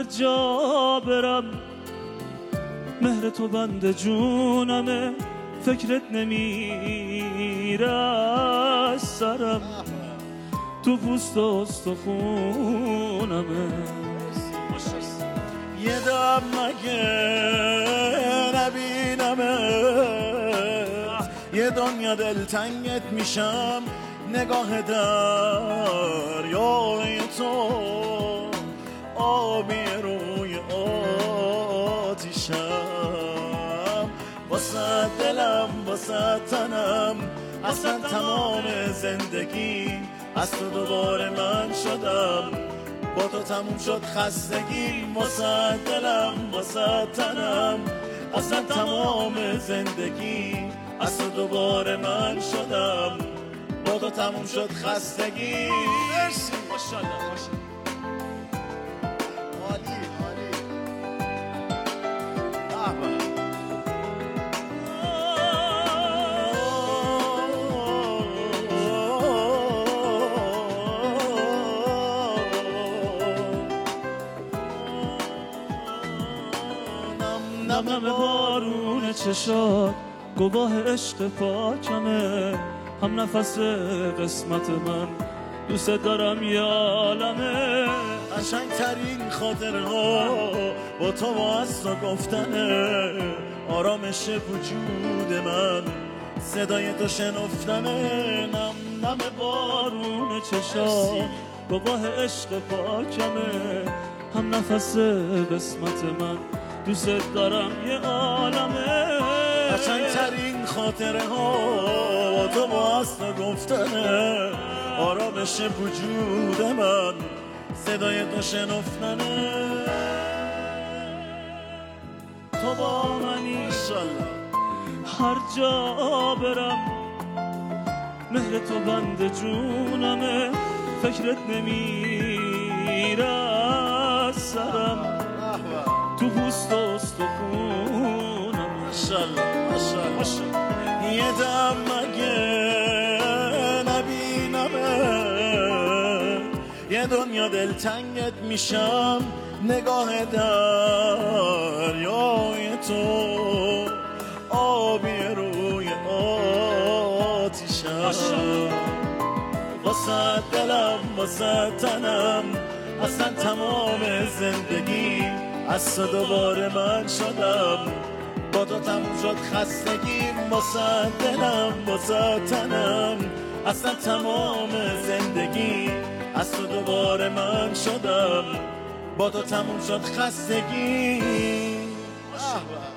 جا برم مهر تو بند جونمه، فکرت نمیره از سرم، تو پوست و استخونمه. یه دم مگه نبینمه، یه دنیا دلتنگت میشم، نگاه دریای تو آبی روی آتیشم، واسه دلم واسه تنم، اصلا تمام زندگی از تو دوباره من شدم، با تو تموم شد خستگی، واسه دلم واسه تنم، اصلا تمام زندگی از تو دوباره من شدم، با تو تموم شد خستگی. مرسی ماشاءالله ماشاءالله. عالی عالی. نم بارون چشات گواه عشق پاکمه، هم نفس قسمت من، دوست دارم یه عالمه. قشنگترین خاطرها با تو با از تو گفتنه، آرامش وجود من صدای تو شنفتنه. نم نم بارون چشات گواه عشق پاکمه، هم نفس قسمت من، دوست دارم یه عالمه. قشنگترین خاطره ها با تو با از تو گفتنه، آرامش وجود من صدای تو شنفتنه. تو با منی هر جا برم، مهر تو بند جونمه، فکرت نمیره از سرم، تو پوست و استخونم. ماشاءالله ماشاءالله. یه دم مگه نبینمه، یه دنیا دلتنگت میشم، نگاه دریای تو آبی روی آتیشم، واسه دلم واسه تنم، اصلا تمام زندگی از تو دوباره من شدم، با تو تموم شد خستگیم، واسه دلم واسه تنم، اصلا تمام زندگی از تو دوباره من شدم، با تو تموم شد خستگی.